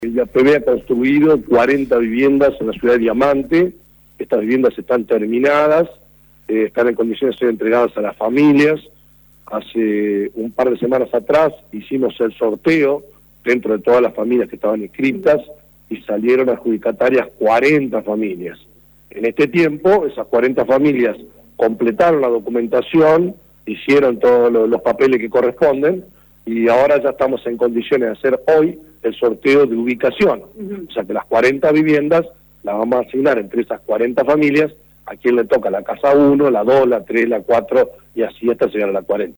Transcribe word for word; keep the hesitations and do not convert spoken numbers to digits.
El I A P B ha construido cuarenta viviendas en la ciudad de Diamante. Estas viviendas están terminadas, eh, están en condiciones de ser entregadas a las familias. Hace un par de semanas atrás hicimos el sorteo dentro de todas las familias que estaban inscritas y salieron adjudicatarias cuarenta familias. En este tiempo, esas cuarenta familias completaron la documentación, hicieron todos los papeles que corresponden y ahora ya estamos en condiciones de hacer hoy el sorteo de ubicación. Uh-huh. O sea que las cuarenta viviendas las vamos a asignar entre esas cuarenta familias a quien le toca la casa uno, la dos, la tres, la cuatro y así hasta llegar a la cuarenta.